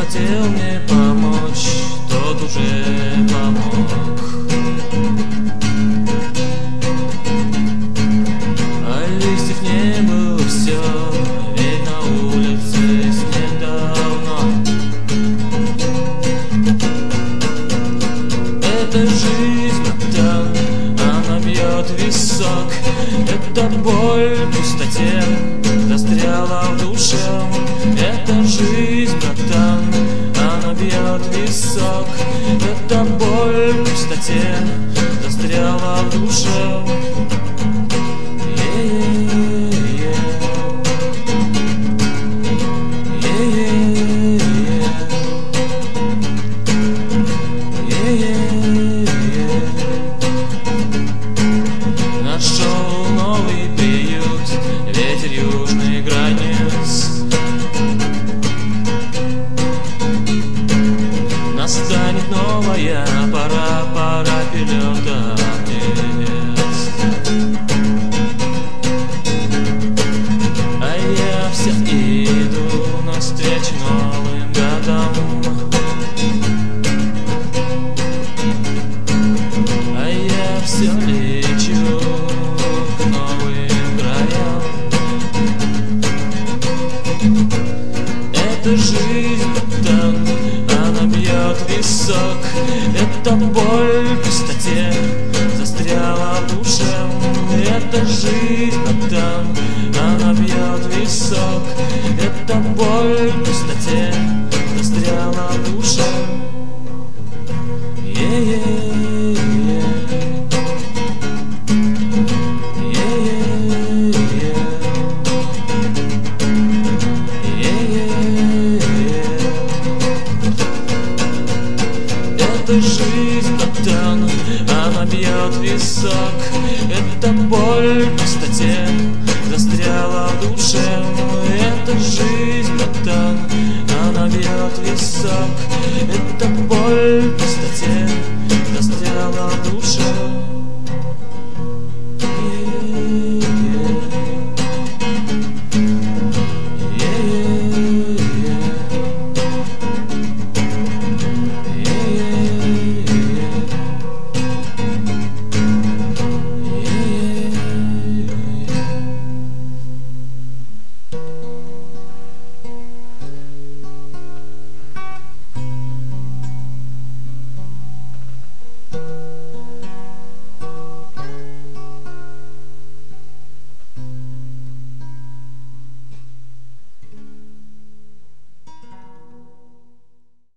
хотел мне помочь, тот уже помог. А листьев не было все, ведь на улице снег давно. Это жизнь, братан, она бьет в висок. Это боль в пустоте застряла в душе. Это жизнь, братан, она бьет в висок. Это боль в пустоте застряла в душе. Нашел новый приют, ветер южных границ. Настанет новая пора, пора перелета вниз. А я все иду навстречу новым годам. А я все лечу к новым краям. Это жизнь, братан, она бьет в висок. Это боль в пустоте застряла в душе. Это жизнь, братан, она бьет в висок. Это боль в пустоте застряла в душе. Это жизнь, братан, она бьет в висок. Это боль в пустоте застряла в душе. Это жизнь, братан, она бьет в висок. Это боль